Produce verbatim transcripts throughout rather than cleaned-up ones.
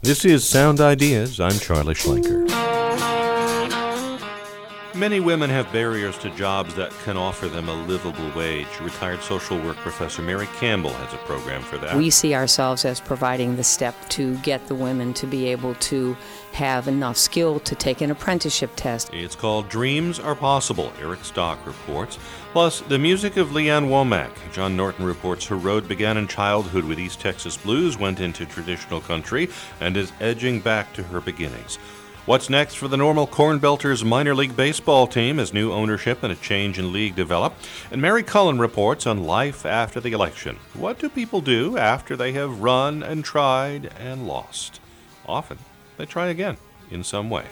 This is Sound Ideas. I'm Charlie Schlenker. Many women have barriers to jobs that can offer them a livable wage. Retired social work professor Mary Campbell has a program for that. We see ourselves as providing the step to get the women to be able to have enough skill to take an apprenticeship test. It's called Dreams Are Possible, Eric Stock reports. Plus, the music of Leanne Womack. John Norton reports her road began in childhood with East Texas blues, went into traditional country, and is edging back to her beginnings. What's next for the Normal Corn Belters minor league baseball team as new ownership and a change in league develop? And Mary Cullen reports on life after the election. What do people do after they have run and tried and lost? Often, they try again in some way.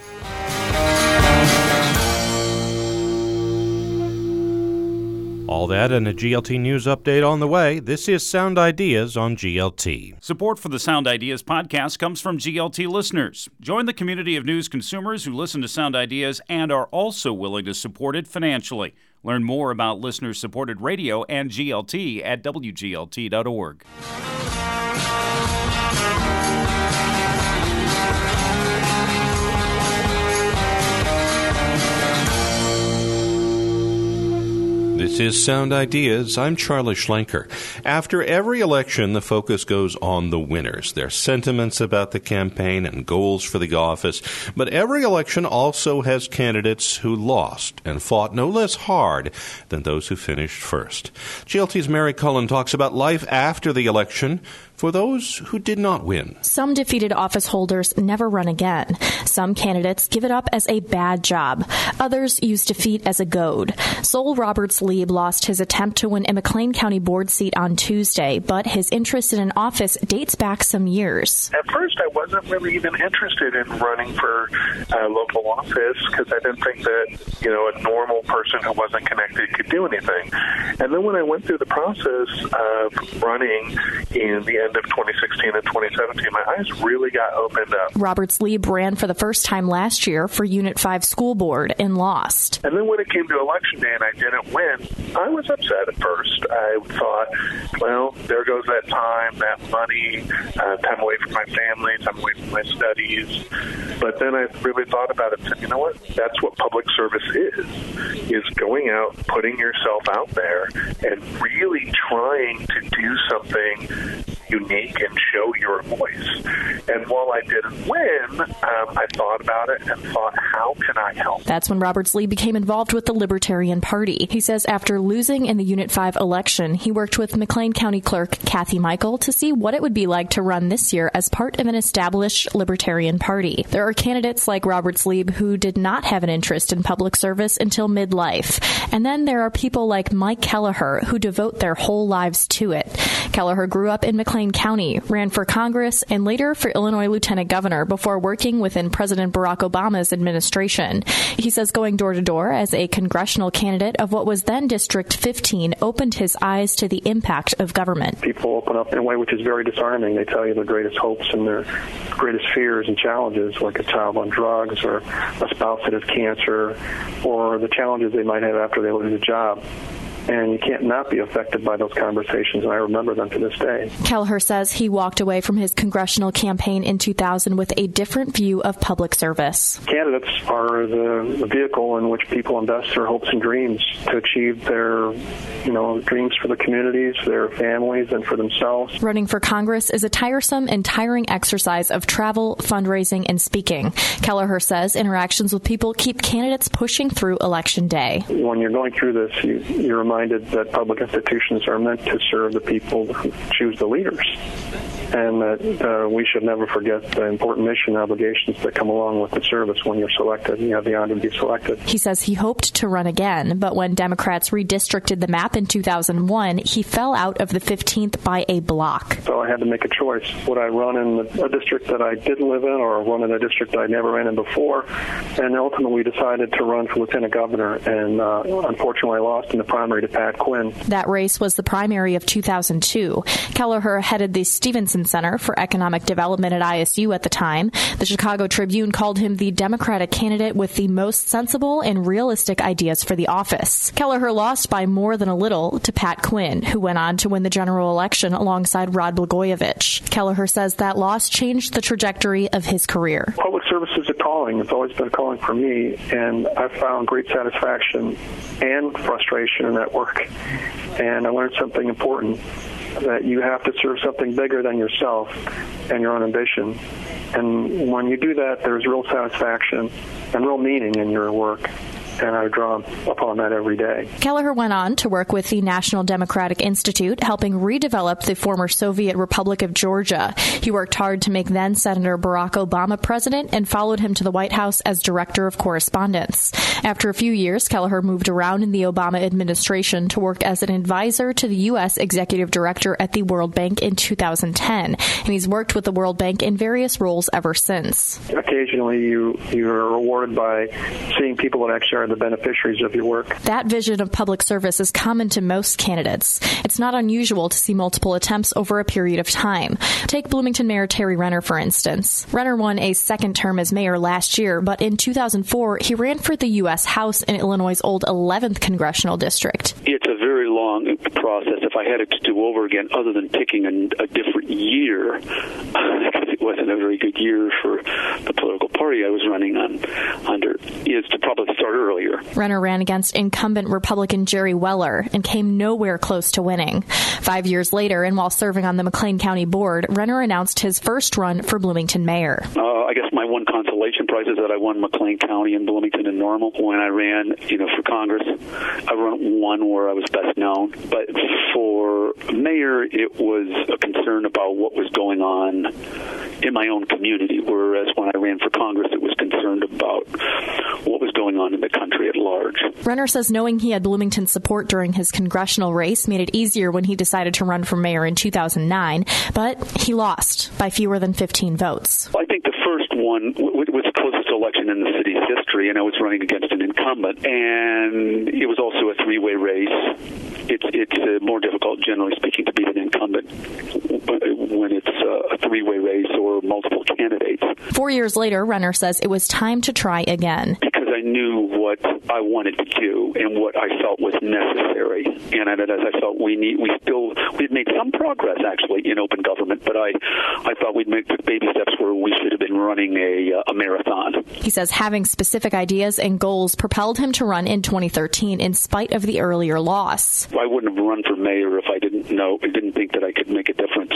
All that and a G L T News update on the way. This is Sound Ideas on G L T. Support for the Sound Ideas podcast comes from G L T listeners. Join the community of news consumers who listen to Sound Ideas and are also willing to support it financially. Learn more about listener-supported radio and G L T at W G L T dot org. This is Sound Ideas. I'm Charlie Schlenker. After every election, the focus goes on the winners, their sentiments about the campaign and goals for the office. But every election also has candidates who lost and fought no less hard than those who finished first. G L T's Mary Cullen talks about life after the election for those who did not win. Some defeated office holders never run again. Some candidates give it up as a bad job. Others use defeat as a goad. Sol Roberts-Lieb lost his attempt to win a McLean County board seat on Tuesday, but his interest in an office dates back some years. At first, I wasn't really even interested in running for uh, local office because I didn't think that, you know, a normal person who wasn't connected could do anything. And then when I went through the process of running in the end of twenty sixteen and twenty seventeen, my eyes really got opened up. Roberts-Lieb ran for the first time last year for Unit five School Board and lost. And then when it came to election day and I didn't win, I was upset at first. I thought, well, there goes that time, that money, uh, time away from my family, time away from my studies. But then I really thought about it and said, you know what? That's what public service is, is going out, putting yourself out there, and really trying to do something unique and show your voice. And while I didn't win, um, I thought about it and thought, how can I help? That's when Roberts-Lieb became involved with the Libertarian Party. He says after losing in the Unit five election, he worked with McLean County Clerk Kathy Michael to see what it would be like to run this year as part of an established Libertarian Party. There are candidates like Roberts-Lieb who did not have an interest in public service until midlife. And then there are people like Mike Kelleher who devote their whole lives to it. Kelleher grew up in McLean County, ran for Congress, and later for Illinois Lieutenant Governor before working within President Barack Obama's administration. He says going door to door as a congressional candidate of what was then District fifteen opened his eyes to the impact of government. People open up in a way which is very disarming. They tell you their greatest hopes and their greatest fears and challenges, like a child on drugs or a spouse that has cancer, or the challenges they might have after they lose a job. And you can't not be affected by those conversations, and I remember them to this day. Kelleher says he walked away from his congressional campaign in two thousand with a different view of public service. Candidates are the, the vehicle in which people invest their hopes and dreams to achieve their, you know, dreams for the communities, their families, and for themselves. Running for Congress is a tiresome and tiring exercise of travel, fundraising, and speaking. Kelleher says interactions with people keep candidates pushing through Election Day. When you're going through this, you, you're reminded that public institutions are meant to serve the people who choose the leaders, and that uh, we should never forget the important mission obligations that come along with the service when you're selected and you have the honor to be selected. He says he hoped to run again, but when Democrats redistricted the map in two thousand one, he fell out of the fifteenth by a block. So I had to make a choice. Would I run in a district that I didn't live in, or run in a district I never ran in before? And ultimately decided to run for lieutenant governor, and uh, unfortunately I lost in the primary to Pat Quinn. That race was the primary of two thousand two. Kelleher headed the Stevenson Bloomington Center for Economic Development at I S U at the time. The Chicago Tribune called him the Democratic candidate with the most sensible and realistic ideas for the office. Kelleher lost by more than a little to Pat Quinn, who went on to win the general election alongside Rod Blagojevich. Kelleher says that loss changed the trajectory of his career. Public service is a calling. It's always been a calling for me, and I found great satisfaction and frustration in that work. And I learned something important, that you have to serve something bigger than yourself and your own ambition. And when you do that, there's real satisfaction and real meaning in your work. And I draw upon that every day. Kelleher went on to work with the National Democratic Institute, helping redevelop the former Soviet Republic of Georgia. He worked hard to make then-Senator Barack Obama president and followed him to the White House as director of correspondence. After a few years, Kelleher moved around in the Obama administration to work as an advisor to the U S executive director at the World Bank in two thousand ten, and he's worked with the World Bank in various roles ever since. Occasionally, you, you are rewarded by seeing people that actually are the beneficiaries of your work. That vision of public service is common to most candidates. It's not unusual to see multiple attempts over a period of time. Take Bloomington Mayor Terry Renner, for instance. Renner won a second term as mayor last year, but in two thousand four, he ran for the U S House in Illinois' old eleventh congressional district. It's a very long process. If I had it to do over again, other than picking a, a different year, because it wasn't a very good year for the political party I was running on under, is to probably start early. Renner ran against incumbent Republican Jerry Weller and came nowhere close to winning. Five years later, and while serving on the McLean County Board, Renner announced his first run for Bloomington mayor. Uh, I guess my one consolation prize is that I won McLean County and Bloomington and Normal. When I ran, you know, for Congress, I ran one where I was best known. But for mayor, it was a concern about what was going on in my own community, whereas when I ran for Congress, it was concerned about what was going on in the country at large. Renner says knowing he had Bloomington's support during his congressional race made it easier when he decided to run for mayor in two thousand nine, but he lost by fewer than fifteen votes. I think the first one was the closest election in the city's history, and I was running against an incumbent, and it was also a three-way race. It's it's uh, more difficult, generally speaking, to beat an incumbent when it's uh, a three-way race or multiple candidates. Four years later, Renner says it was time to try again. Because I knew what I wanted to do and what I felt was necessary, and as I felt we need, we still we'd made some progress actually in open government, but I I thought we'd make baby steps where we should have been running a a marathon. He says having specific ideas and goals propelled him to run in twenty thirteen in spite of the earlier loss. I wouldn't have run for mayor if I didn't know, I didn't think that I could make a difference,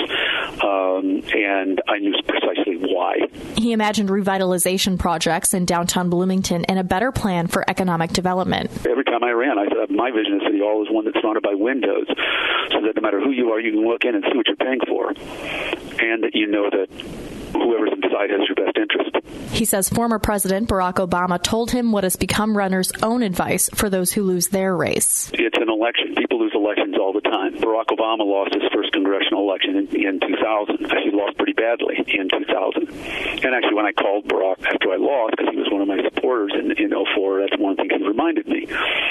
um, and I knew precisely why. He imagined revitalization projects in downtown Bloomington and a better plan for economic development. Every time I ran, I said my vision of City Hall is one that's surrounded by windows, so that no matter who you are, you can look in and see what you're paying for, and that you know that whoever's inside has your best interest. He says former President Barack Obama told him what has become Renner's own advice for those who lose their race. It's an election. People lose elections all the time. Barack Obama lost his first congressional election in, in two thousand. Actually, lost pretty badly in two thousand. And actually, when I called Barack after I lost, because he was one of my supporters in, in oh four, that's one thing he reminded me.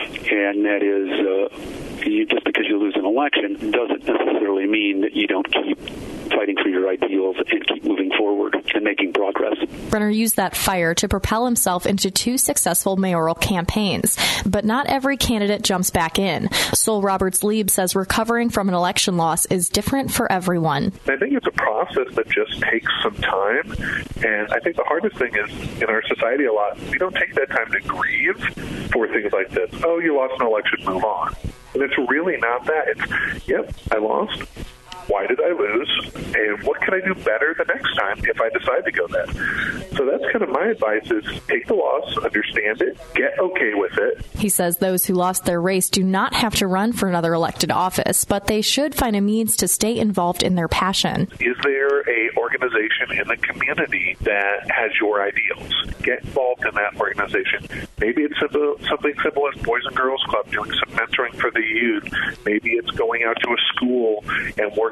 And that is, uh, you, just because you lose an election doesn't necessarily mean that you don't keep fighting for your ideals and keep moving forward and making progress. Renner used that fire to propel himself into two successful mayoral campaigns, but not every candidate jumps back in. Sol Roberts-Lieb says recovering from an election loss is different for everyone. I think it's a process that just takes some time, and I think the hardest thing is in our society a lot, we don't take that time to grieve for things like this. Oh, you lost an election, move on. And it's really not that. It's, yep, I lost. Why did I lose? And what can I do better the next time if I decide to go there? So that's kind of my advice is take the loss, understand it, get okay with it. He says those who lost their race do not have to run for another elected office, but they should find a means to stay involved in their passion. Is there a organization in the community that has your ideals? Get involved in that organization. Maybe it's simple, something simple as Boys and Girls Club, doing some mentoring for the youth. Maybe it's going out to a school and working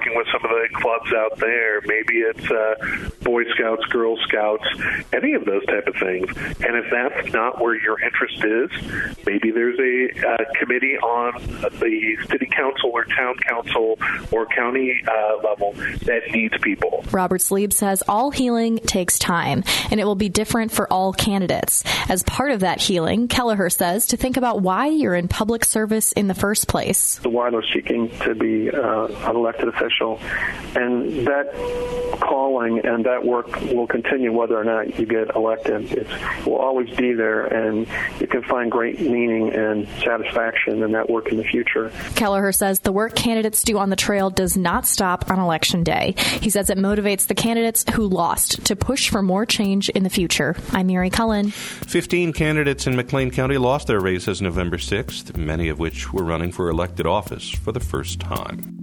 working with some of the clubs out there. Maybe it's uh, Boy Scouts, Girl Scouts, any of those type of things. And if that's not where your interest is, maybe there's a uh, committee on the city council or town council or county uh, level that needs people. Robert Sleeb says all healing takes time, and it will be different for all candidates. As part of that healing, Kelleher says to think about why you're in public service in the first place. Why they're seeking to be uh, an elected official. And that calling and that work will continue whether or not you get elected. It will always be there, and you can find great meaning and satisfaction in that work in the future. Kelleher says the work candidates do on the trail does not stop on Election Day. He says it motivates the candidates who lost to push for more change in the future. I'm Mary Cullen. Fifteen candidates in McLean County lost their races November sixth, many of which were running for elected office for the first time.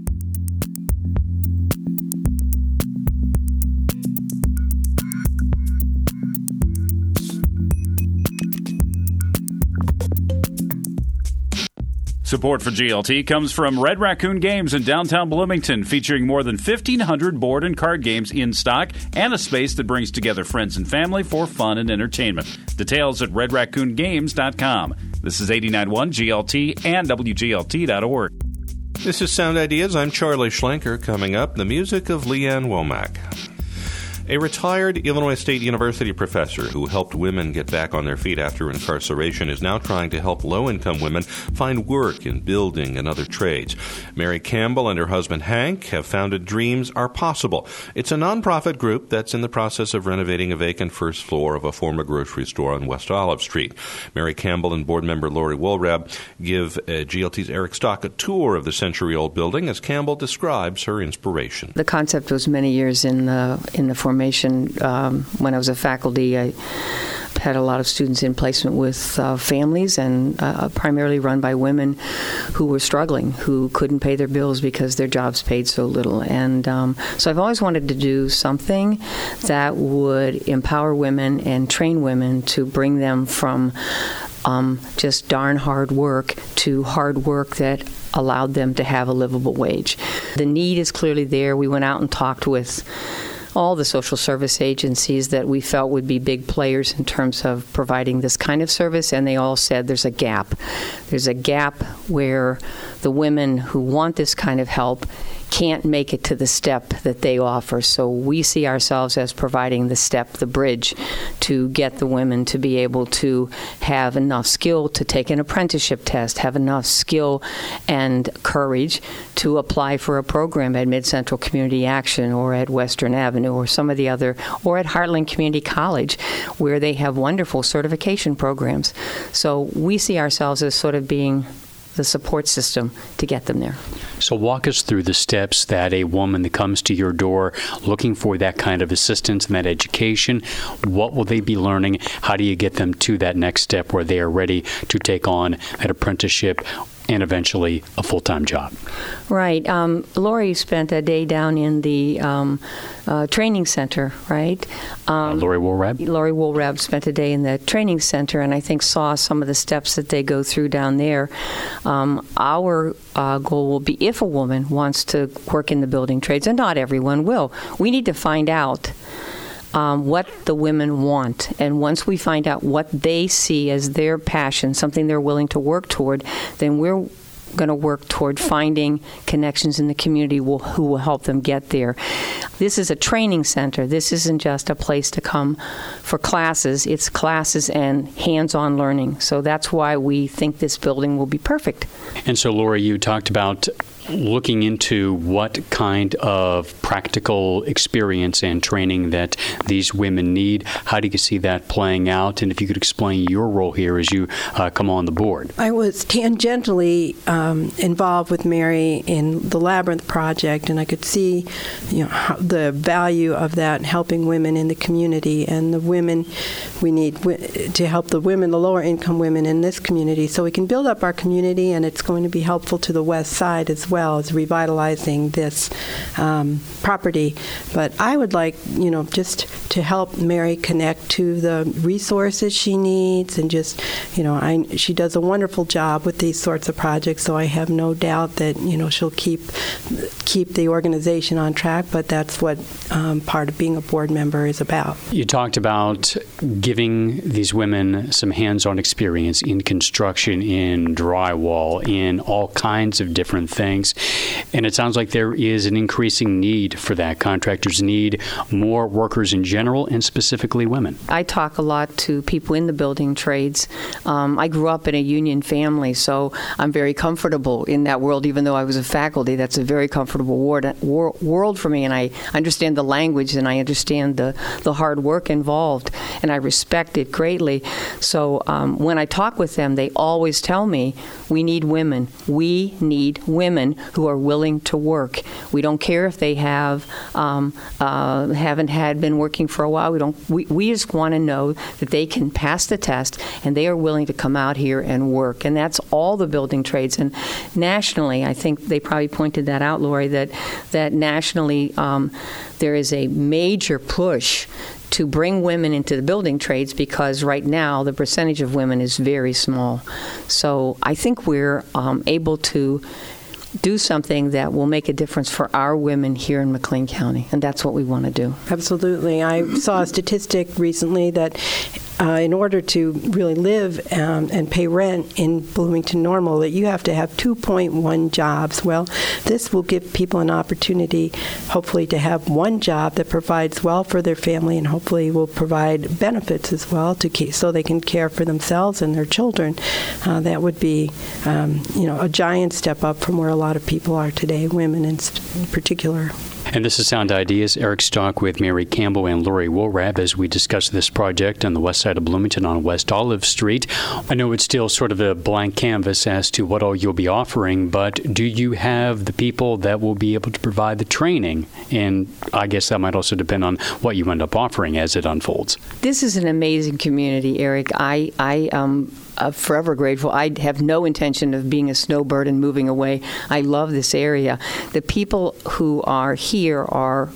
Support for G L T comes from Red Raccoon Games in downtown Bloomington, featuring more than fifteen hundred board and card games in stock and a space that brings together friends and family for fun and entertainment. Details at red raccoon games dot com. This is eighty-nine point one G L T and W G L T dot org. This is Sound Ideas. I'm Charlie Schlenker. Coming up, the music of Leanne Womack. A retired Illinois State University professor who helped women get back on their feet after incarceration is now trying to help low-income women find work in building and other trades. Mary Campbell and her husband Hank have founded Dreams Are Possible. It's a nonprofit group that's in the process of renovating a vacant first floor of a former grocery store on West Olive Street. Mary Campbell and board member Lori Woolrab give uh, G L T's Eric Stock a tour of the century-old building as Campbell describes her inspiration. The concept was many years in the in the formation. Um, when I was a faculty, I had a lot of students in placement with uh, families and uh, primarily run by women who were struggling, who couldn't pay their bills because their jobs paid so little. And um, so I've always wanted to do something that would empower women and train women to bring them from um, just darn hard work to hard work that allowed them to have a livable wage. The need is clearly there. We went out and talked with all the social service agencies that we felt would be big players in terms of providing this kind of service, and they all said there's a gap. There's a gap where the women who want this kind of help can't make it to the step that they offer. So we see ourselves as providing the step, the bridge, to get the women to be able to have enough skill to take an apprenticeship test, have enough skill and courage to apply for a program at Mid-Central Community Action or at Western Avenue or some of the other, or at Heartland Community College, where they have wonderful certification programs. So we see ourselves as sort of being the support system to get them there. So walk us through the steps that a woman that comes to your door looking for that kind of assistance and that education, what will they be learning? How do you get them to that next step where they are ready to take on an apprenticeship and eventually a full-time job? Right. Um, Lori spent a day down in the um, uh, training center, right? Um, uh, Lori Woolrab? Lori Woolrab spent a day in the training center and I think saw some of the steps that they go through down there. Um, our uh, goal will be if a woman wants to work in the building trades, and not everyone will, we need to find out Um, what the women want. And once we find out what they see as their passion, something they're willing to work toward, then we're going to work toward finding connections in the community will, who will help them get there. This is a training center. This isn't just a place to come for classes. It's classes and hands-on learning. So that's why we think this building will be perfect. And so, Lori, you talked about looking into what kind of practical experience and training that these women need. How do you see that playing out? And if you could explain your role here as you uh, come on the board. I was tangentially um, involved with Mary in the Labyrinth Project, and I could see, you know, how the value of that helping women in the community and the women we need w- to help the women, the lower income women in this community, so we can build up our community, and it's going to be helpful to the west side as well. well as revitalizing this um, property. But I would like, you know, just to help Mary connect to the resources she needs, and just, you know, I, she does a wonderful job with these sorts of projects, so I have no doubt that, you know, she'll keep keep the organization on track, but that's what um, part of being a board member is about. You talked about giving these women some hands-on experience in construction, in drywall, in all kinds of different things, and it sounds like there is an increasing need for that. Contractors need more workers in general, and specifically women. I talk a lot to people in the building trades. Um, I grew up in a union family, so I'm very comfortable in that world. Even though I was a faculty, that's a very comfortable ward, wor- world for me, and I understand the language, and I understand the, the hard work involved, and I respect it greatly. So um, when I talk with them, they always tell me, we need women. We need women who are willing to work. We don't care if they have um, uh, haven't had been working for a while. We don't. We, we just want to know that they can pass the test and they are willing to come out here and work. And that's all the building trades. And nationally, I think they probably pointed that out, Lori, that that nationally um, there is a major push to bring women into the building trades, because right now the percentage of women is very small. So I think we're um, able to do something that will make a difference for our women here in McLean County, and that's what we want to do. Absolutely. I saw a statistic recently that Uh, in order to really live um, and pay rent in Bloomington Normal, that you have to have two point one jobs. Well, this will give people an opportunity, hopefully, to have one job that provides well for their family, and hopefully will provide benefits as well, to keep, so they can care for themselves and their children. Uh, that would be, um, you know, a giant step up from where a lot of people are today, women in, in particular. And this is Sound Ideas. Eric Stock with Mary Campbell and Lori Woolrab as we discuss this project on the west side of Bloomington on West Olive Street. I know it's still sort of a blank canvas as to what all you'll be offering, but do you have the people that will be able to provide the training? And I guess that might also depend on what you end up offering as it unfolds. This is an amazing community, Eric. I, I um, I'm forever grateful. I have no intention of being a snowbird and moving away. I love this area. The people who are here are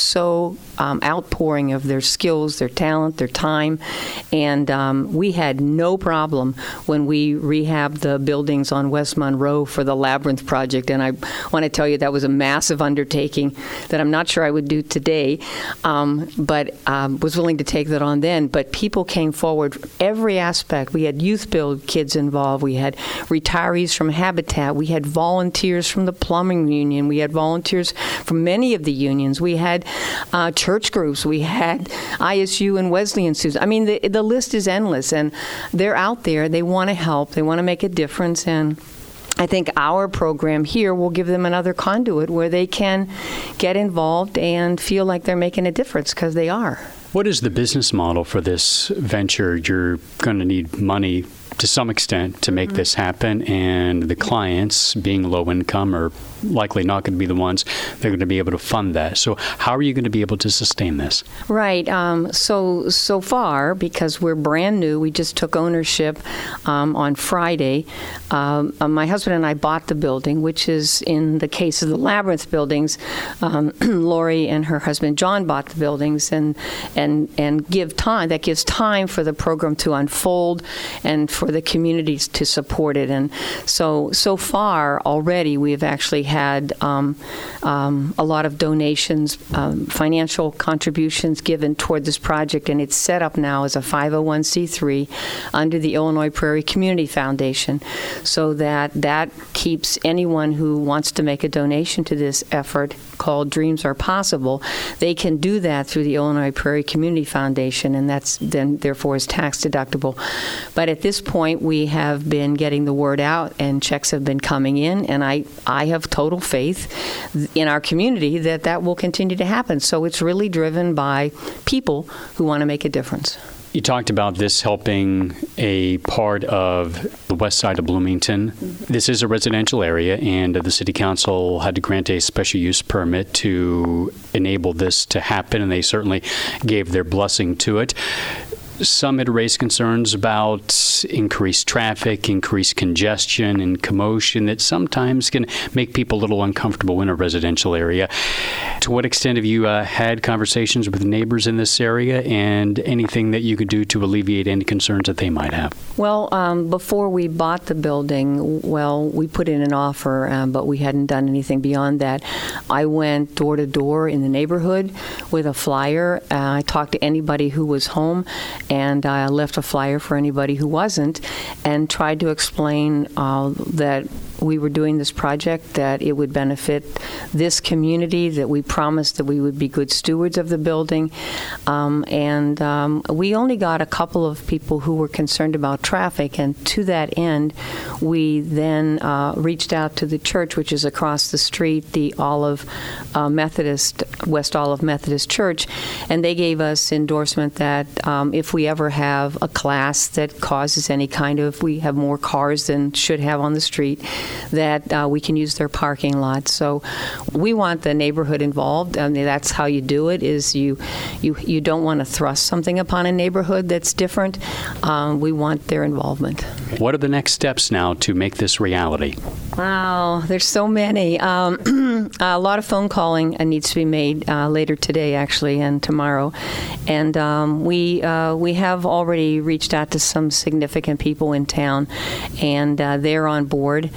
so um, outpouring of their skills, their talent, their time, and um, we had no problem when we rehabbed the buildings on West Monroe for the Labyrinth project, and I want to tell you that was a massive undertaking that I'm not sure I would do today, um, but um, was willing to take that on then. But people came forward, every aspect. We had youth build kids involved, we had retirees from Habitat, we had volunteers from the plumbing union, we had volunteers from many of the unions, we had uh, church groups, we had I S U and Wesleyan students. I mean, the, the list is endless, and they're out there. They want to help. They want to make a difference, and I think our program here will give them another conduit where they can get involved and feel like they're making a difference, because they are. What is the business model for this venture? You're going to need money to some extent to make mm-hmm. this happen, and the clients, being low income, are likely not going to be the ones that are going to be able to fund that. So how are you going to be able to sustain this? Right. Um, so so far, because we're brand new, we just took ownership um, on Friday. Um, uh, my husband and I bought the building, which is, in the case of the Labyrinth buildings, um, Lori and her husband John bought the buildings, and and and give time. That gives time for the program to unfold and for the communities to support it. And so so far already, we have actually had um, um, a lot of donations, um, financial contributions given toward this project, and it's set up now as a five oh one c three under the Illinois Prairie Community Foundation, so that that keeps anyone who wants to make a donation to this effort, called Dreams Are Possible, they can do that through the Illinois Prairie Community Foundation, and that's then therefore is tax deductible. But at this point, we have been getting the word out, and checks have been coming in, and I, I have total faith in our community that that will continue to happen. So it's really driven by people who want to make a difference. You talked about this helping a part of the west side of Bloomington. Mm-hmm. This is a residential area, and the city council had to grant a special use permit to enable this to happen, and they certainly gave their blessing to it. Some had raised concerns about increased traffic, increased congestion and commotion that sometimes can make people a little uncomfortable in a residential area. To what extent have you uh, had conversations with neighbors in this area, and anything that you could do to alleviate any concerns that they might have? Well, um, before we bought the building, well, we put in an offer, um, but we hadn't done anything beyond that. I went door to door in the neighborhood with a flyer. Uh, I talked to anybody who was home, and I left a flyer for anybody who wasn't, and tried to explain uh, that we were doing this project, that it would benefit this community, that we promised that we would be good stewards of the building. Um, and um, we only got a couple of people who were concerned about traffic, and to that end, we then uh, reached out to the church, which is across the street, the Olive uh, Methodist, West Olive Methodist Church, and they gave us endorsement that um, if we ever have a class that causes any kind of, we have more cars than should have on the street, that uh, we can use their parking lot. So we want the neighborhood involved. I mean, that's how you do it, is you you, you don't want to thrust something upon a neighborhood that's different. Um, we want their involvement. What are the next steps now to make this reality? Wow, there's so many. Um, a lot of phone calling needs to be made uh, later today, actually, and tomorrow. And um, we uh, we have already reached out to some significant people in town, and uh, they're on board.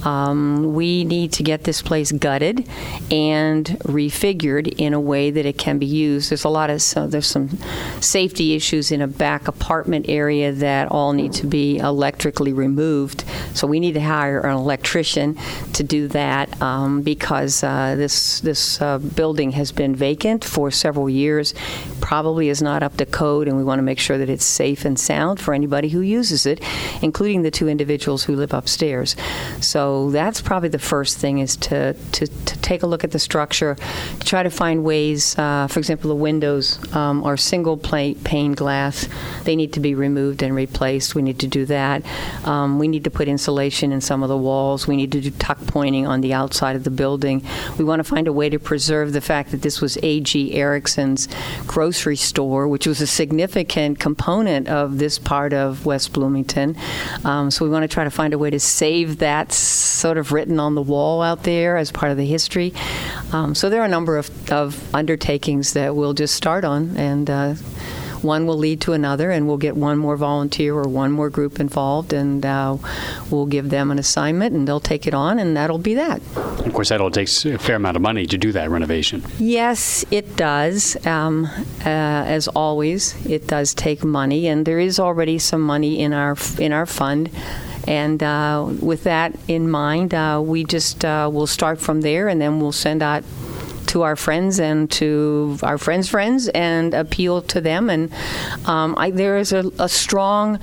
Um, we need to get this place gutted and refigured in a way that it can be used. There's a lot of so there's some safety issues in a back apartment area that all need to be electrically removed. So we need to hire an electrician to do that um, because uh, this this uh, building has been vacant for several years, probably is not up to code, and we want to make sure that it's safe and sound for anybody who uses it, including the two individuals who live upstairs. So that's probably the first thing, is to, to, to take a look at the structure, to try to find ways, uh, for example, the windows um, are single pane glass. They need to be removed and replaced. We need to do that. Um, we need to put insulation in some of the walls. We need to do tuck pointing on the outside of the building. We want to find a way to preserve the fact that this was A G Erickson's grocery store, which was a significant component of this part of West Bloomington. Um, so we want to try to find a way to save that sort of written on the wall out there as part of the history. Um, so there are a number of, of undertakings that we'll just start on, and uh, one will lead to another, and we'll get one more volunteer or one more group involved, and uh, we'll give them an assignment, and they'll take it on, and that'll be that. Of course, that all takes a fair amount of money to do that renovation. Yes, it does. Um, uh, as always, it does take money, and there is already some money in our in our fund. And uh, with that in mind, uh, we just uh, will start from there, and then we'll send out to our friends and to our friends' friends and appeal to them. And um, I, there is a, a strong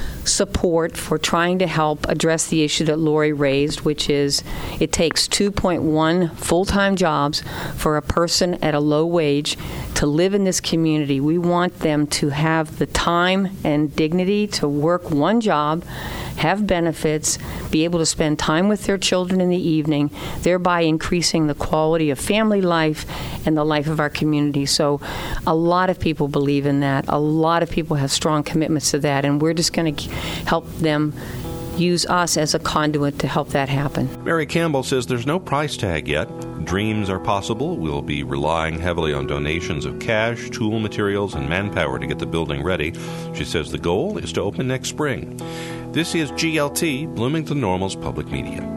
support for trying to help address the issue that Lori raised, which is it takes two point one full-time jobs for a person at a low wage to live in this community. We want them to have the time and dignity to work one job, have benefits, be able to spend time with their children in the evening, thereby increasing the quality of family life and the life of our community. So a lot of people believe in that. A lot of people have strong commitments to that, and we're just going to help them use us as a conduit to help that happen. Mary Campbell says there's no price tag yet. Dreams are possible. We'll be relying heavily on donations of cash, tool materials, and manpower to get the building ready. She says the goal is to open next spring. This is G L T, Bloomington Normal's Public Media.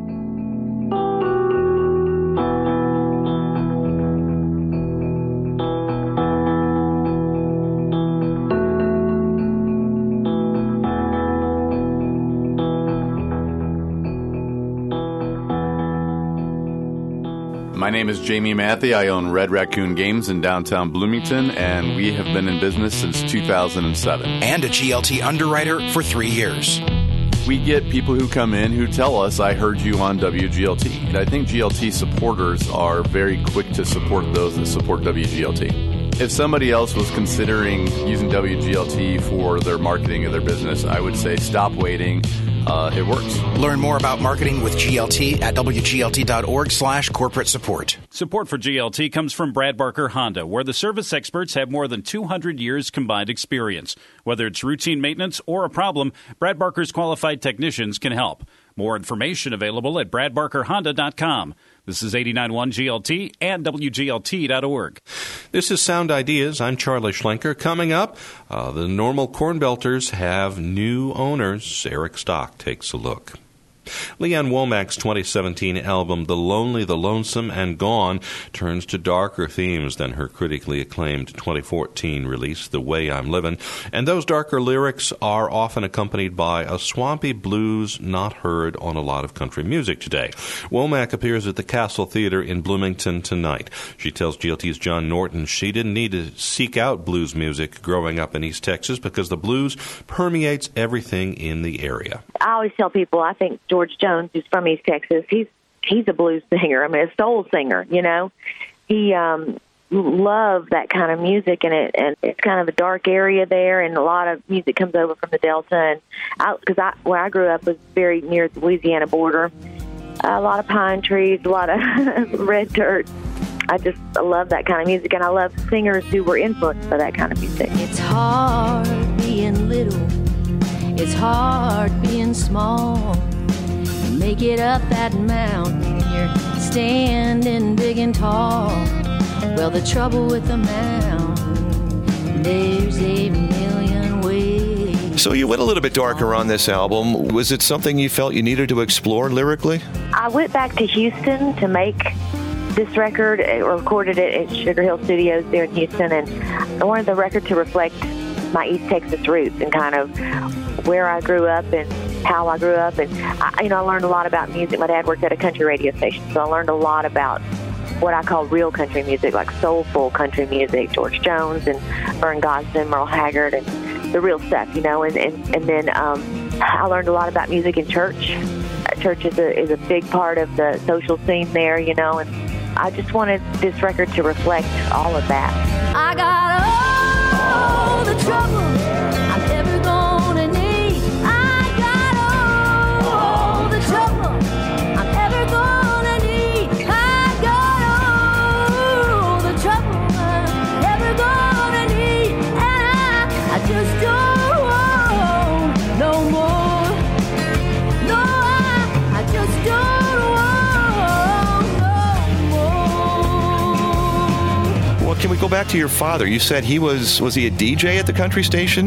My name is Jamie Matthey. I own Red Raccoon Games in downtown Bloomington, and we have been in business since two thousand seven. And a G L T underwriter for three years. We get people who come in who tell us, I heard you on W G L T. And I think G L T supporters are very quick to support those that support W G L T. If somebody else was considering using W G L T for their marketing of their business, I would say stop waiting. Uh, it works. Learn more about marketing with G L T at W G L T dot org slash corporate support. Support for G L T comes from Brad Barker Honda, where the service experts have more than two hundred years combined experience. Whether it's routine maintenance or a problem, Brad Barker's qualified technicians can help. More information available at brad barker honda dot com. This is eighty-nine point one G L T and W G L T dot org. This is Sound Ideas. I'm Charlie Schlenker. Coming up, uh, the Normal Corn Belters have new owners. Eric Stock takes a look. Leanne Womack's twenty seventeen album, The Lonely, the Lonesome, and Gone, turns to darker themes than her critically acclaimed twenty fourteen release, The Way I'm Livin', and those darker lyrics are often accompanied by a swampy blues not heard on a lot of country music today. Womack appears at the Castle Theater in Bloomington tonight. She tells G L T's John Norton she didn't need to seek out blues music growing up in East Texas because the blues permeates everything in the area. I always tell people, I think George Jones, who's from East Texas, he's he's a blues singer. I mean, a soul singer, you know. He um, loved that kind of music, and it and it's kind of a dark area there, and a lot of music comes over from the Delta. And because I, I, where I grew up was very near the Louisiana border, a lot of pine trees, a lot of red dirt. I just I love that kind of music, and I love singers who were influenced by that kind of music. It's hard being little. It's hard being small. Make it up that mountain, you're standing big and tall. Well, the trouble with the mountain, there's a million ways. So you went a little bit darker on this album. Was it something you felt you needed to explore lyrically? I went back to Houston to make this record. I recorded it at Sugar Hill Studios there in Houston, and I wanted the record to reflect my East Texas roots and kind of where I grew up and how I grew up. And, I, you know, I learned a lot about music. My dad worked at a country radio station, so I learned a lot about what I call real country music, like soulful country music, George Jones and Vern Gosdin, Merle Haggard, and the real stuff, you know. And, and, and then um, I learned a lot about music in church. Church is a, is a big part of the social scene there, you know, and I just wanted this record to reflect all of that. I got all the trouble I'm ever gonna need. I got all the trouble I'm ever gonna need. I got all the trouble I'm ever gonna need. And I, I just don't want no more. No, I, I just don't want no more. Well, can we go back to your father? You said he was, was he a D J at the country station?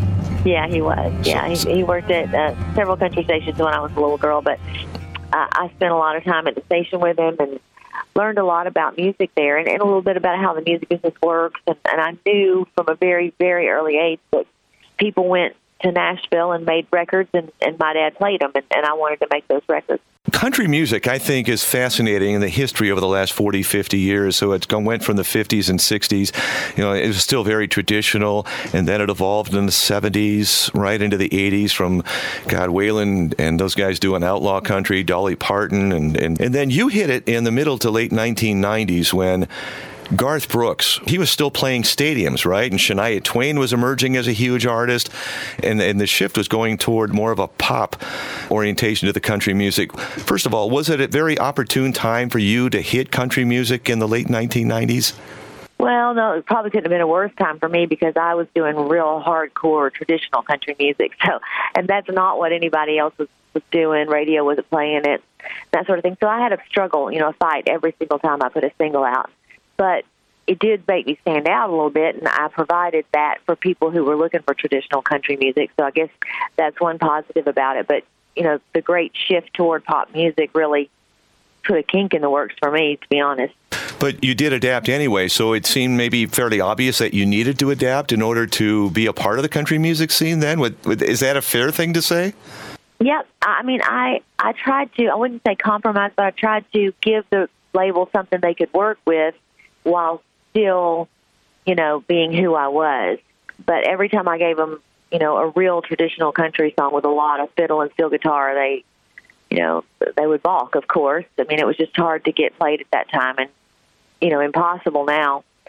Yeah, he was. Yeah, he, he worked at uh, several country stations when I was a little girl, but uh, I spent a lot of time at the station with him and learned a lot about music there and, and a little bit about how the music business works. And, and I knew from a very, very early age that people went to Nashville and made records, and, and my dad played them, and, and I wanted to make those records. Country music, I think, is fascinating in the history over the last forty, fifty years. So it went from the fifties and sixties. You know, it was still very traditional, and then it evolved in the seventies, right into the eighties from, God, Waylon and those guys doing outlaw country, Dolly Parton, and, and, and then you hit it in the middle to late nineteen nineties when Garth Brooks, he was still playing stadiums, right? And Shania Twain was emerging as a huge artist, and, and the shift was going toward more of a pop orientation to the country music. First of all, was it a very opportune time for you to hit country music in the late nineteen nineties? Well, no, it probably couldn't have been a worse time for me because I was doing real hardcore traditional country music. So, and that's not what anybody else was, was doing. Radio wasn't playing it, that sort of thing. So I had a struggle, you know, a fight every single time I put a single out. But it did make me stand out a little bit, and I provided that for people who were looking for traditional country music. So I guess that's one positive about it. But, you know, the great shift toward pop music really put a kink in the works for me, to be honest. But you did adapt anyway, so it seemed maybe fairly obvious that you needed to adapt in order to be a part of the country music scene then? Is that a fair thing to say? Yep. I mean, I, I tried to, I wouldn't say compromise, but I tried to give the label something they could work with while still, you know, being who I was. But every time I gave them, you know, a real traditional country song with a lot of fiddle and steel guitar, they, you know, they would balk, of course. I mean, it was just hard to get played at that time and, you know, impossible now.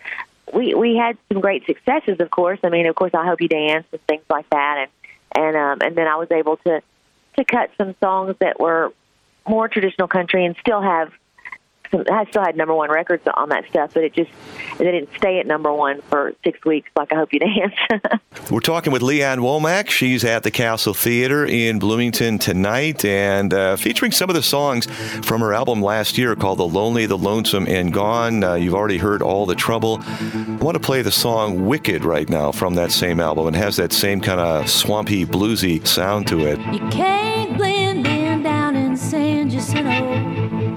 we we had some great successes, of course. I mean, of course, I Hope You Dance and things like that, and and um, and then I was able to to cut some songs that were more traditional country and still have. I still had number one records on that stuff, but it just they didn't stay at number one for six weeks like I Hope You Dance. We're talking with Lee Ann Womack. She's at the Castle Theater in Bloomington tonight, and uh, featuring some of the songs from her album last year called The Lonely, The Lonesome, and Gone. Uh, you've already heard All the Trouble. I want to play the song Wicked right now from that same album. It has that same kind of swampy, bluesy sound to it. You can't blend in down in San Jacinto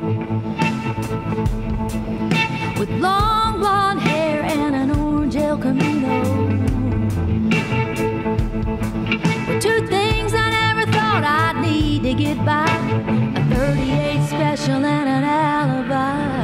with long blonde hair and an orange El Camino. Well, two things I never thought I'd need to get by: a thirty-eight special and an alibi.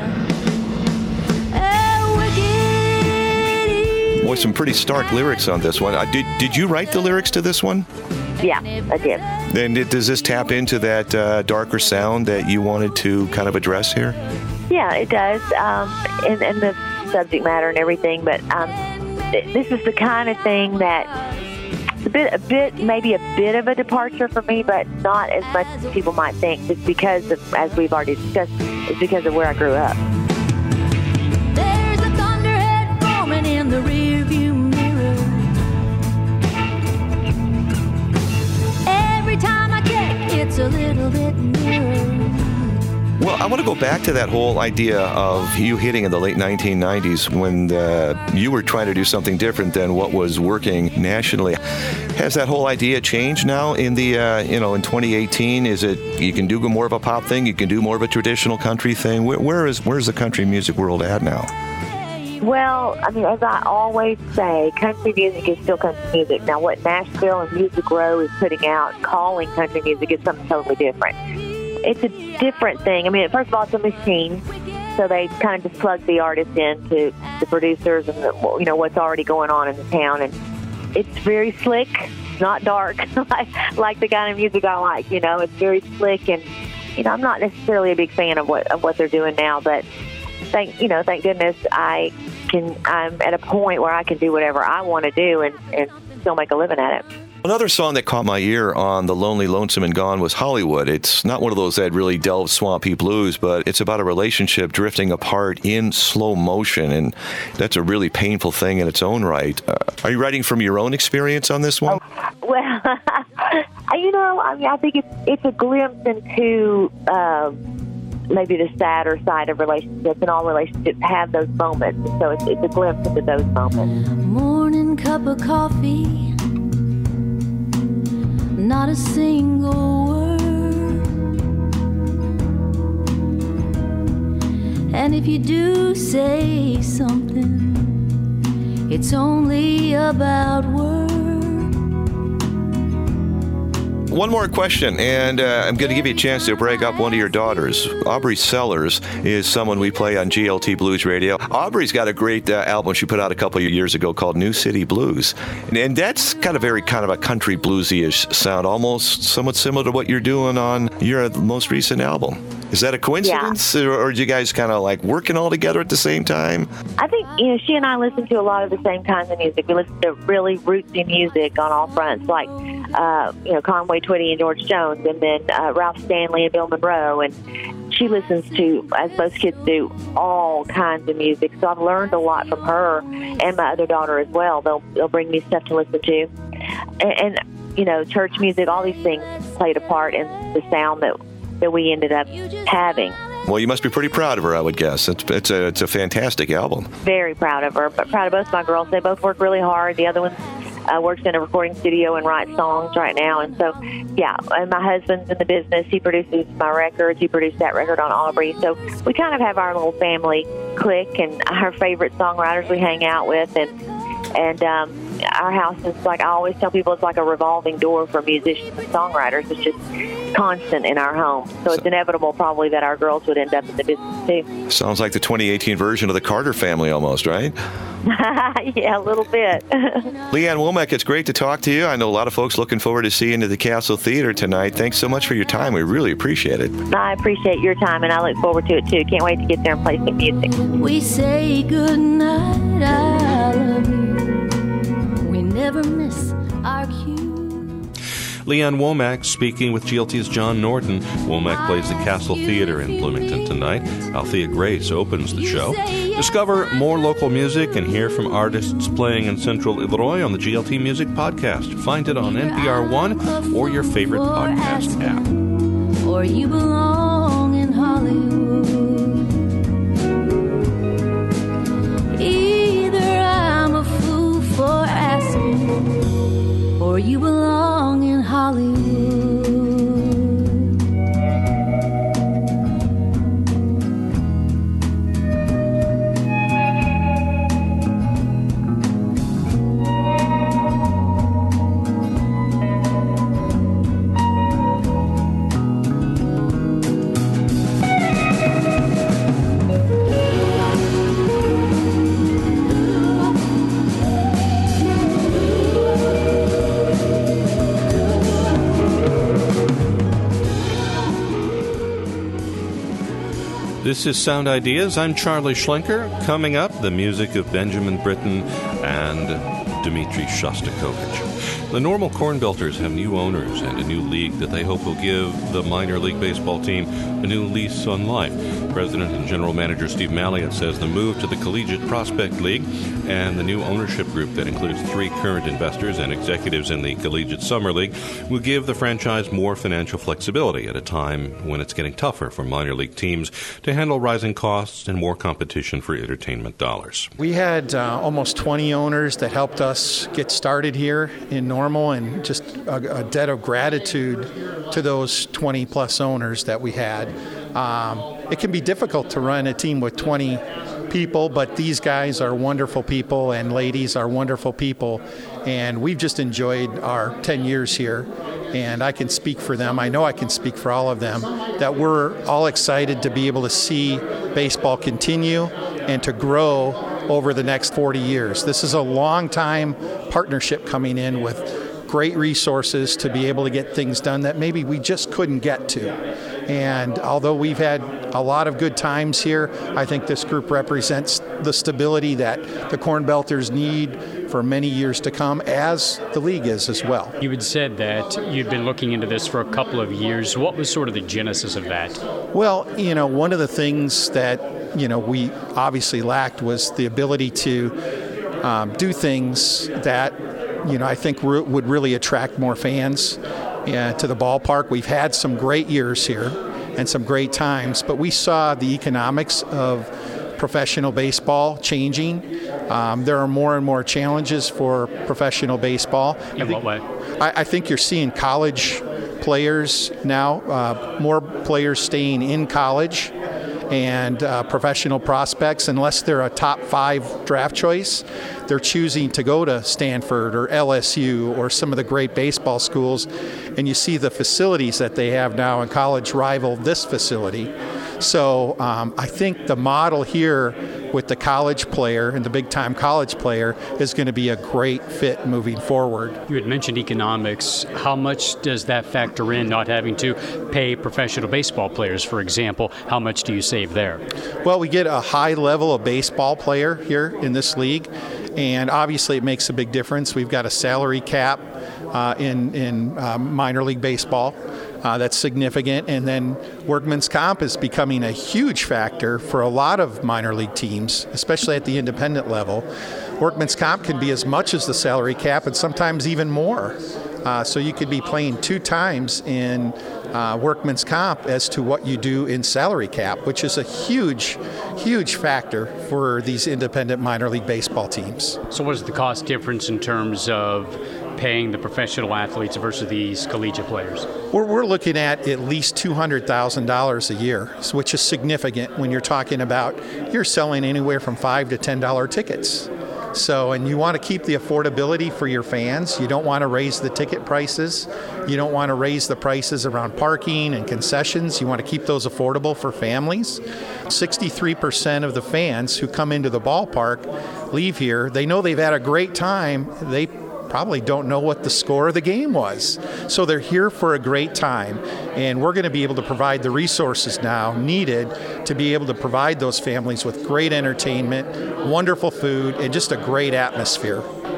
Oh, wicked. Boy, some pretty stark lyrics on this one. Uh, did did you write the lyrics to this one? Yeah, I did. And it, does this tap into that uh, darker sound that you wanted to kind of address here? Yeah, it does, um, and, and the subject matter and everything. But um, th- this is the kind of thing that a bit, a bit, maybe a bit of a departure for me, but not as much as people might think. Just because, of, as we've already discussed, it's because of where I grew up. There's a thunderhead forming in the rearview mirror. Every time I check, it's a little bit nearer. Well, I want to go back to that whole idea of you hitting in the late nineteen nineties when uh, you were trying to do something different than what was working nationally. Has that whole idea changed now in the, uh, you know, in twenty eighteen? Is it you can do more of a pop thing, you can do more of a traditional country thing? Where, where is where's the country music world at now? Well, I mean, as I always say, country music is still country music. Now, what Nashville and Music Row is putting out, calling country music, is something totally different. It's a different thing. I mean, first of all, it's a machine, so they kind of just plug the artist into the producers and the, you know what's already going on in the town, and it's very slick, not dark, like like the kind of music I like. You know, it's very slick, and you know, I'm not necessarily a big fan of what of what they're doing now, but thank you know, thank goodness I can. I'm at a point where I can do whatever I want to do and and still make a living at it. Another song that caught my ear on The Lonely, Lonesome, and Gone was Hollywood. It's not one of those that really delve swampy blues, but it's about a relationship drifting apart in slow motion, and that's a really painful thing in its own right. Uh, are you writing from your own experience on this one? Oh, well, you know, I mean, I think it's, it's a glimpse into uh, maybe the sadder side of relationships, and all relationships have those moments. So it's, it's a glimpse into those moments. Morning cup of coffee. Not a single word. And if you do say something, it's only about word. One more question, and uh, I'm going to give you a chance to break up one of your daughters. Aubrey Sellers is someone we play on G L T Blues Radio. Aubrey's got a great uh, album she put out a couple of years ago called New City Blues. And, and that's kind of very kind of a country bluesy-ish sound, almost somewhat similar to what you're doing on your most recent album. Is that a coincidence, yeah. or, or are you guys kind of like working all together at the same time? I think, you know, she and I listen to a lot of the same kinds of music. We listen to really rootsy music on all fronts, like, uh, you know, Conway Twitty and George Jones, and then uh, Ralph Stanley and Bill Monroe. And she listens to, as most kids do, all kinds of music. So I've learned a lot from her and my other daughter as well. They'll, they'll bring me stuff to listen to. And, and, you know, church music, all these things played a part in the sound that that we ended up having. Well, you must be pretty proud of her, I would guess. It's, it's, a, it's a fantastic album. Very proud of her, but proud of both my girls. They both work really hard. The other one uh, works in a recording studio and writes songs right now. And so, yeah, and my husband's in the business. He produces my records. He produced that record on Aubrey. So we kind of have our little family clique and our favorite songwriters we hang out with. And, and um, our house is like, I always tell people, it's like a revolving door for musicians and songwriters. It's just constant in our home. So it's inevitable probably that our girls would end up in the business too. Sounds like the twenty eighteen version of the Carter family almost, right? Yeah, a little bit. Lee Ann Womack, it's great to talk to you. I know a lot of folks looking forward to seeing you at the Castle Theater tonight. Thanks so much for your time. We really appreciate it. I appreciate your time, and I look forward to it too. Can't wait to get there and play some music. We say goodnight. never miss our cue. Leanne Womack speaking with G L T's John Norton. Womack plays the Castle Theater in Bloomington tonight. Althea Grace opens the show. Discover more local music and hear from artists playing in Central Illinois on the G L T Music Podcast. Find it on N P R One or your favorite podcast app. Or you belong in Hollywood. Either I'm a fool for asking, or you belong in Hollywood. This is Sound Ideas. I'm Charlie Schlenker. Coming up, the music of Benjamin Britten and Dmitri Shostakovich. The Normal Corn Belters have new owners and a new league that they hope will give the minor league baseball team a new lease on life. President and General Manager Steve Malliott says the move to the Collegiate Prospect League and the new ownership group that includes three current investors and executives in the Collegiate Summer League will give the franchise more financial flexibility at a time when it's getting tougher for minor league teams to handle rising costs and more competition for entertainment dollars. We had uh, almost twenty owners that helped us get started here in Normal, and just a, a debt of gratitude to those twenty plus owners that we had. Um, it can be difficult to run a team with twenty people, but these guys are wonderful people and ladies are wonderful people, and we've just enjoyed our ten years here, and I can speak for them, I know I can speak for all of them, that we're all excited to be able to see baseball continue and to grow over the next forty years. This is a long time partnership coming in with great resources to be able to get things done that maybe we just couldn't get to. And although we've had a lot of good times here, I think this group represents the stability that the Corn Belters need for many years to come, as the league is as well. You had said that you'd been looking into this for a couple of years. What was sort of the genesis of that? Well, you know, one of the things that, you know, we obviously lacked was the ability to um, do things that, you know, I think re- would really attract more fans uh, to the ballpark. We've had some great years here and some great times, but we saw the economics of professional baseball changing. Um, there are more and more challenges for professional baseball. In what way? I, I think you're seeing college players now, uh, more players staying in college, and uh, professional prospects, unless they're a top five draft choice, they're choosing to go to Stanford or L S U or some of the great baseball schools, and you see the facilities that they have now in college rival this facility. So um, I think the model here with the college player and the big-time college player is going to be a great fit moving forward. You had mentioned economics. How much does that factor in, not having to pay professional baseball players, for example? How much do you save there? Well, we get a high level of baseball player here in this league, and obviously it makes a big difference. We've got a salary cap uh, in, in uh, minor league baseball. Uh, that's significant. And then workman's comp is becoming a huge factor for a lot of minor league teams, especially at the independent level. Workman's comp can be as much as the salary cap and sometimes even more. Uh, so you could be playing two times in uh, workman's comp as to what you do in salary cap, which is a huge, huge factor for these independent minor league baseball teams. So what is the cost difference in terms of paying the professional athletes versus these collegiate players? We're, we're looking at at least two hundred thousand dollars a year, which is significant when you're talking about you're selling anywhere from five to ten dollars tickets. So, and you want to keep the affordability for your fans. You don't want to raise the ticket prices. You don't want to raise the prices around parking and concessions. You want to keep those affordable for families. sixty-three percent of the fans who come into the ballpark leave here. They know they've had a great time. They probably don't know what the score of the game was. So they're here for a great time, and we're going to be able to provide the resources now needed to be able to provide those families with great entertainment, wonderful food, and just a great atmosphere.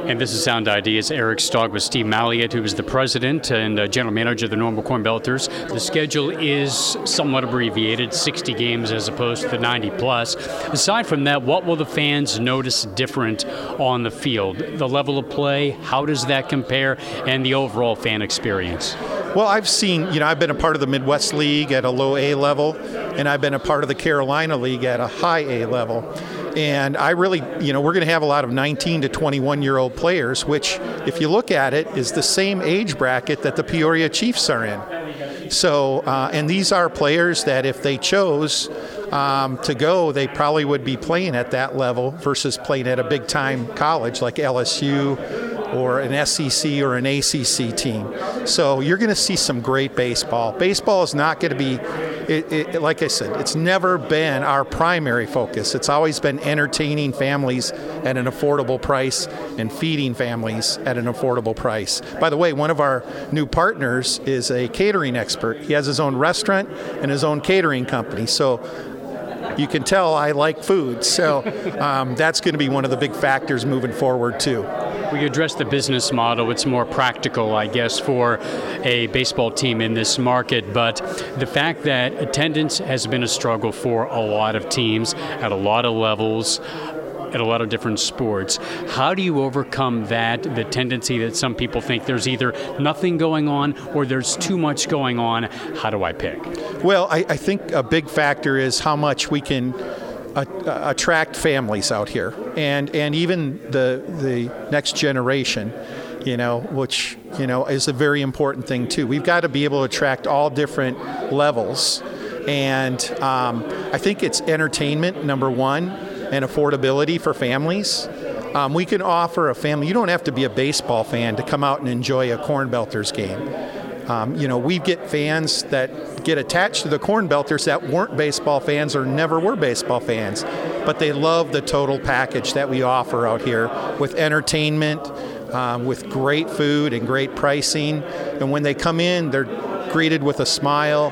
And this is Sound Ideas. Eric Stogg with Steve Malliot, who is the president and uh, general manager of the Normal Corn Belters. The schedule is somewhat abbreviated, sixty games as opposed to the ninety plus. Aside from that, what will the fans notice different on the field? The level of play, how does that compare, and the overall fan experience? Well, I've seen, you know, I've been a part of the Midwest League at a low A level, and I've been a part of the Carolina League at a high A level. And I really, you know, we're going to have a lot of nineteen to twenty-one-year-old players, which, if you look at it, is the same age bracket that the Peoria Chiefs are in. So, uh, and these are players that if they chose um, to go, they probably would be playing at that level versus playing at a big-time college like L S U or an S E C or an A C C team. So you're going to see some great baseball. Baseball is not going to be, it, it, like I said, it's never been our primary focus. It's always been entertaining families at an affordable price and feeding families at an affordable price. By the way, one of our new partners is a catering expert. He has his own restaurant and his own catering company. So you can tell I like food. So um, that's going to be one of the big factors moving forward, too. We address the business model. It's more practical, I guess, for a baseball team in this market. But the fact that attendance has been a struggle for a lot of teams at a lot of levels, at a lot of different sports. How do you overcome that, the tendency that some people think there's either nothing going on or there's too much going on? How do I pick? Well, I, I think a big factor is how much we can uh, attract families out here, and and even the the next generation, you know, which, you know, is a very important thing too. We've got to be able to attract all different levels, and um, I think it's entertainment, number one, and affordability for families. Um, we can offer a family, you don't have to be a baseball fan to come out and enjoy a Corn Belters game. Um, you know, we get fans that get attached to the Corn Belters that weren't baseball fans or never were baseball fans, but they love the total package that we offer out here with entertainment, um, with great food and great pricing. And when they come in, they're greeted with a smile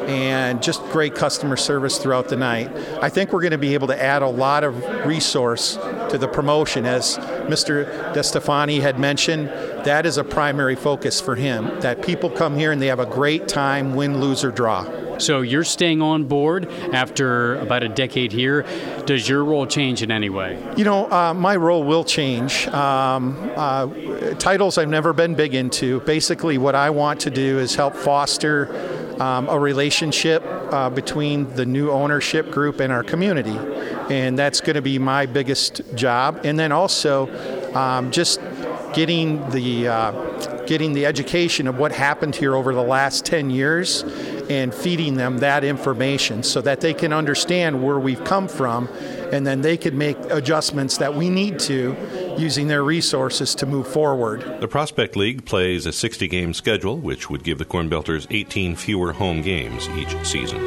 and just great customer service throughout the night. I think we're going to be able to add a lot of resource to the promotion. As Mister DeStefani had mentioned, that is a primary focus for him, that people come here and they have a great time, win, lose, or draw. So you're staying on board after about a decade here. Does your role change in any way? You know, uh, my role will change. Um, uh, titles I've never been big into. Basically, what I want to do is help foster Um, a relationship uh, between the new ownership group and our community. And that's going to be my biggest job. And then also um, just getting the uh, getting the education of what happened here over the last ten years and feeding them that information so that they can understand where we've come from, and then they can make adjustments that we need to using their resources to move forward. The Prospect League plays a sixty-game schedule, which would give the Corn Belters eighteen fewer home games each season.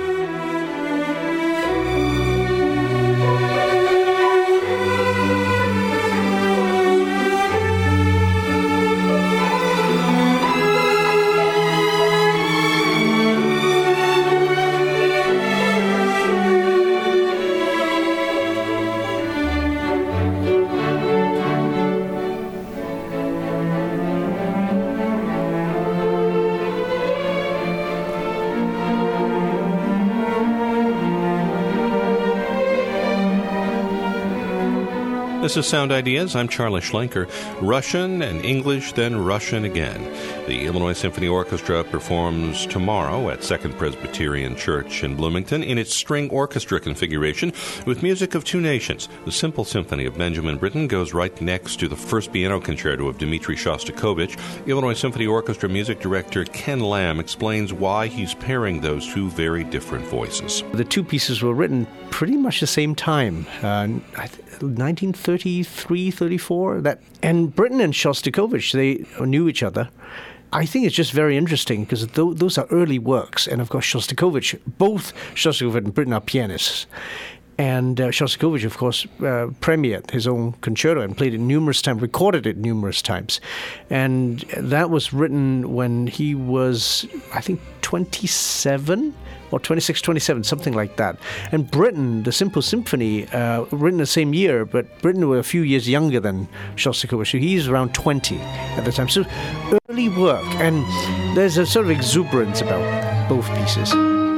This is Sound Ideas. I'm Charlie Schlenker. Russian and English, then Russian again. The Illinois Symphony Orchestra performs tomorrow at Second Presbyterian Church in Bloomington in its string orchestra configuration with music of two nations. The Simple Symphony of Benjamin Britten goes right next to the first piano concerto of Dmitri Shostakovich. Illinois Symphony Orchestra music director Ken Lamb explains why he's pairing those two very different voices. The two pieces were written pretty much the same time, uh, nineteen thirty-three, thirty-four. That, and Britten and Shostakovich, they knew each other. I think it's just very interesting because th- those are early works. And of course, Shostakovich, both Shostakovich and Britten are pianists. And uh, Shostakovich, of course, uh, premiered his own concerto and played it numerous times, recorded it numerous times. And that was written when he was, I think, twenty-seven or twenty-six, twenty-seven, something like that. And Britten, the Simple Symphony, uh, written the same year, but Britten was a few years younger than Shostakovich. So he's around twenty at the time. So early work. And there's a sort of exuberance about both pieces.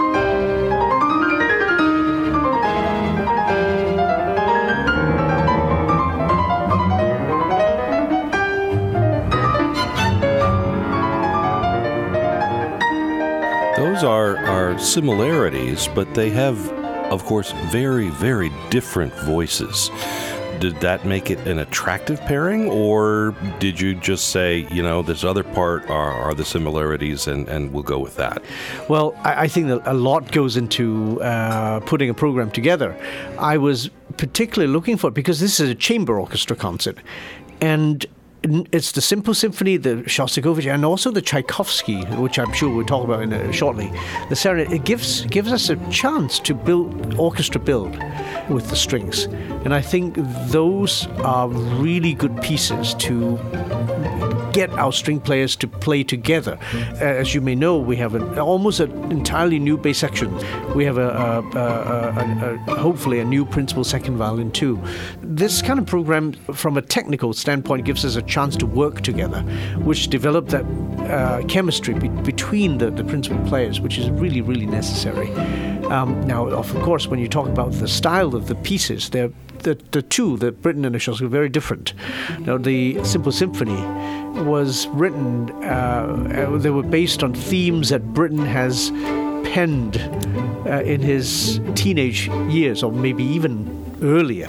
Those are, are similarities, but they have, of course, very, very different voices. Did that make it an attractive pairing, or did you just say, you know, this other part are, are the similarities and, and we'll go with that? Well, I, I think that a lot goes into uh, putting a program together. I was particularly looking for it because this is a chamber orchestra concert, and it's the Simple Symphony, the Shostakovich, and also the Tchaikovsky, which I'm sure we'll talk about in a, shortly. The serenade, it gives gives us a chance to build orchestra build with the strings, and I think those are really good pieces to get our string players to play together. As you may know, we have an, almost an entirely new bass section. We have a, a, a, a, a hopefully a new principal second violin too. This kind of program, from a technical standpoint, gives us a chance to work together, which develop that uh, chemistry be- between the, the principal players, which is really, really necessary. Um, now, of course, when you talk about the style of the pieces, they're the, the two, the Britten and the Shostakovich, are very different. Now, the Simple Symphony was written, uh, they were based on themes that Britten has penned uh, in his teenage years, or maybe even earlier.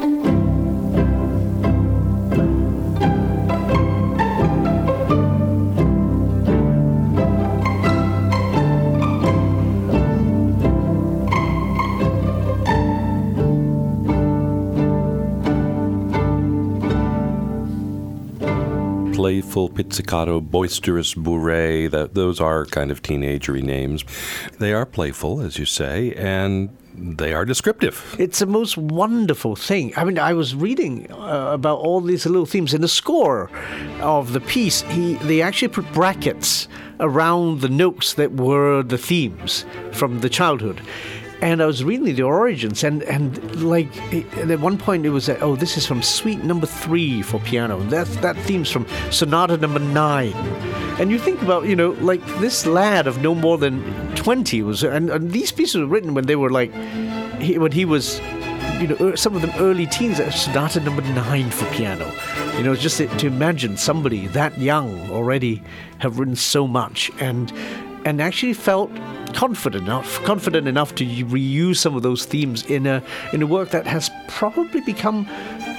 Playful pizzicato, boisterous bourrée, that those are kind of teenagery names. They are playful, as you say, and they are descriptive. It's the most wonderful thing. I mean, I was reading uh, about all these little themes in the score of the piece. He, they actually put brackets around the notes that were the themes from the childhood. And I was reading the origins, and, and like, at one point it was, uh, oh, this is from Suite Number Three for piano. That, that theme's from Sonata Number Nine. And you think about, you know, like, this lad of no more than twenty was, and, and these pieces were written when they were like, he, when he was, you know, some of them early teens, Sonata Number Nine for piano. You know, just to, to imagine somebody that young already have written so much, and and actually felt confident enough, confident enough to reuse some of those themes in a in a work that has probably become,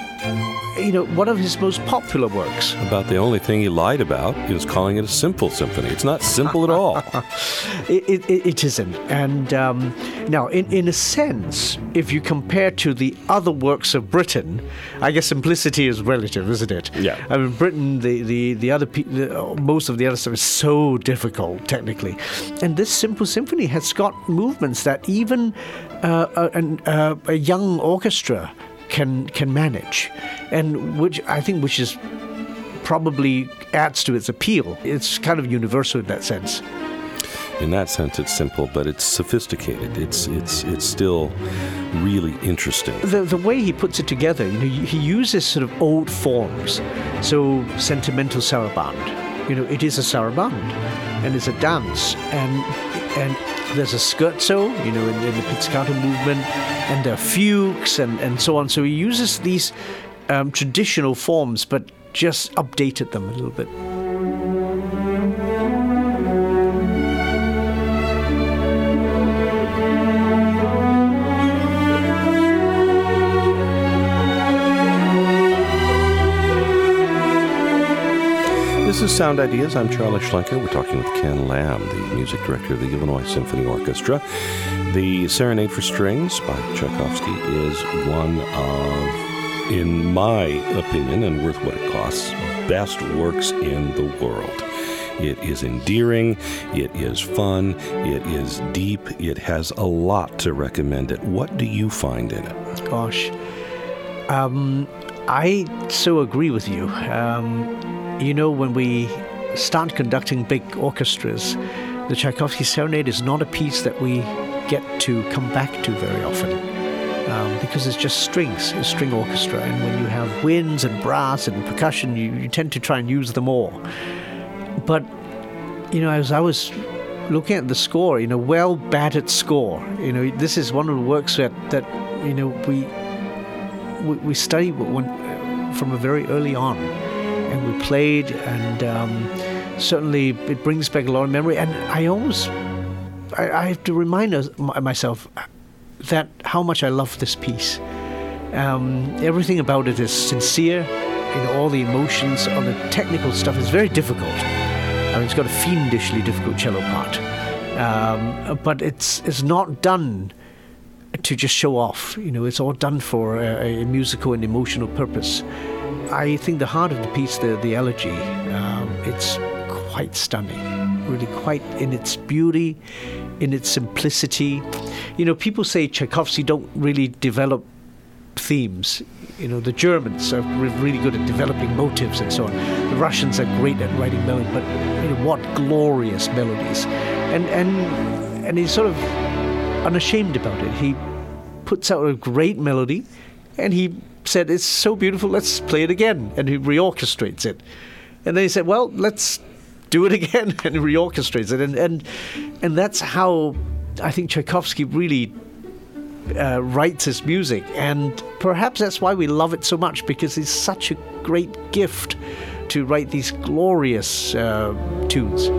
you know, one of his most popular works. About the only thing he lied about is calling it a simple symphony. It's not simple at all. it, it, it isn't. And um, now, in, in a sense, if you compare to the other works of Britten, I guess simplicity is relative, isn't it? Yeah. I mean, Britten, the the the other pe- the, most of the other stuff is so difficult technically, and this Simple Symphony has got movements that even uh, a, an, uh, a young orchestra can can manage, and which I think which is probably adds to its appeal. It's kind of universal in that sense. In that sense, it's simple, but it's sophisticated. It's it's it's still really interesting. The the way he puts it together, you know, he uses sort of old forms. So sentimental saraband, you know, it is a saraband, and it's a dance, and and there's a scherzo, you know, in, in the pizzicato movement, and there are fugues and and so on. So he uses these um, traditional forms, but just updated them a little bit. This is Sound Ideas. I'm Charlie Schlenker. We're talking with Ken Lamb, the music director of the Illinois Symphony Orchestra. The Serenade for Strings by Tchaikovsky is one of, in my opinion, and worth what it costs, best works in the world. It is endearing, it is fun, it is deep, it has a lot to recommend it. What do you find in it? Gosh. Um, I so agree with you. Um, you know, when we start conducting big orchestras, the Tchaikovsky Serenade is not a piece that we get to come back to very often, um, because it's just strings, it's string orchestra, and when you have winds and brass and percussion, you, you tend to try and use them all. But, you know, as I was looking at the score, you know, well-battered score, you know, this is one of the works that, that you know, we we, we studied when, from a very early on, and we played, and um, certainly it brings back a lot of memory. And I almost, I, I have to remind us, myself that how much I love this piece. Um, everything about it is sincere. You know, all the emotions, all the technical stuff is very difficult. I mean, it's got a fiendishly difficult cello part, um, but it's it's not done to just show off. You know, it's all done for a, a musical and emotional purpose. I think the heart of the piece, the the elegy, um, it's quite stunning, really quite in its beauty, in its simplicity. You know, people say Tchaikovsky don't really develop themes. You know, the Germans are really good at developing motives and so on. The Russians are great at writing melody, but you know, what glorious melodies. And and and he's sort of unashamed about it. He puts out a great melody, and he said, it's so beautiful, let's play it again. And he reorchestrates it. And then he said, well, let's do it again, and he reorchestrates it. And, and, and that's how I think Tchaikovsky really uh, writes his music. And perhaps that's why we love it so much, because it's such a great gift to write these glorious uh, tunes.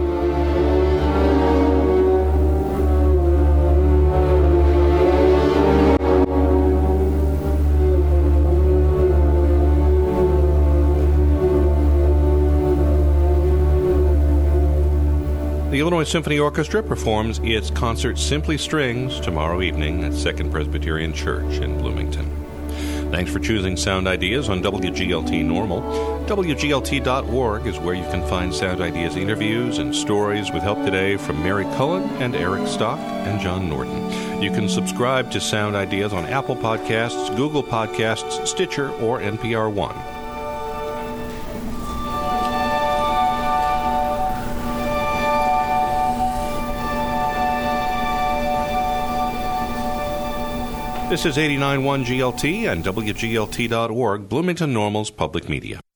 The Illinois Symphony Orchestra performs its concert Simply Strings tomorrow evening at Second Presbyterian Church in Bloomington. Thanks for choosing Sound Ideas on W G L T Normal. W G L T dot org is where you can find Sound Ideas interviews and stories with help today from Mary Cullen and Eric Stock and John Norton. You can subscribe to Sound Ideas on Apple Podcasts, Google Podcasts, Stitcher, or N P R One. This is eighty-nine point one G L T and W G L T dot org, Bloomington Normal's public media.